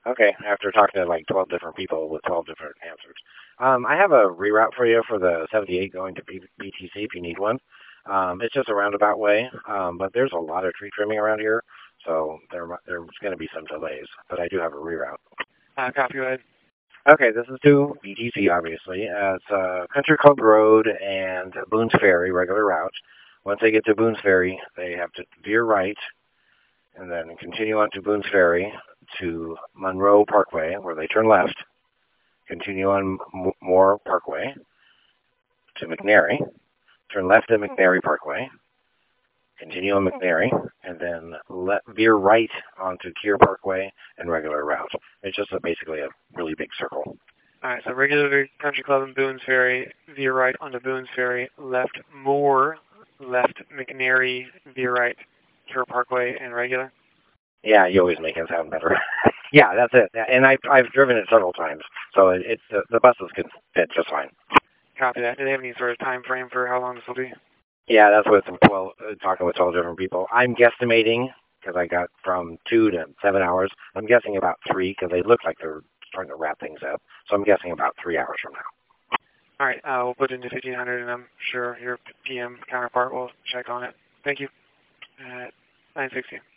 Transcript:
Okay, after talking to like 12 different people with 12 different answers. I have a reroute for you for the 78 going to BTC if you need one. It's just a roundabout way, but there's a lot of tree trimming around here, so there's going to be some delays, but I do have a reroute. Copy, go ahead. Okay, this is to BTC, obviously. It's Country Club Road and Boone's Ferry, regular route. Once they get to Boone's Ferry, they have to veer right and then continue on to Boone's Ferry to Monroe Parkway, where they turn left. Continue on Moore Parkway to McNary. Turn left at McNary Parkway. Continue on McNary, and then veer right onto Keir Parkway and regular route. It's just basically a really big circle. All right, so regular Country Club and Boone's Ferry, veer right onto Boone's Ferry, left Moore, left McNary, veer right, Keir Parkway, and regular. Yeah, you always make it sound better. Yeah, that's it. And I've driven it several times, so it's the buses can fit just fine. Copy that. Do they have any sort of time frame for how long this will be? Yeah, that's with talking with 12 different people. I'm guesstimating, because I got from 2 to 7 hours. I'm guessing about 3, because they look like they're starting to wrap things up. So I'm guessing about 3 hours from now. All right, we'll put it into 1500, and I'm sure your PM counterpart will check on it. Thank you. 960.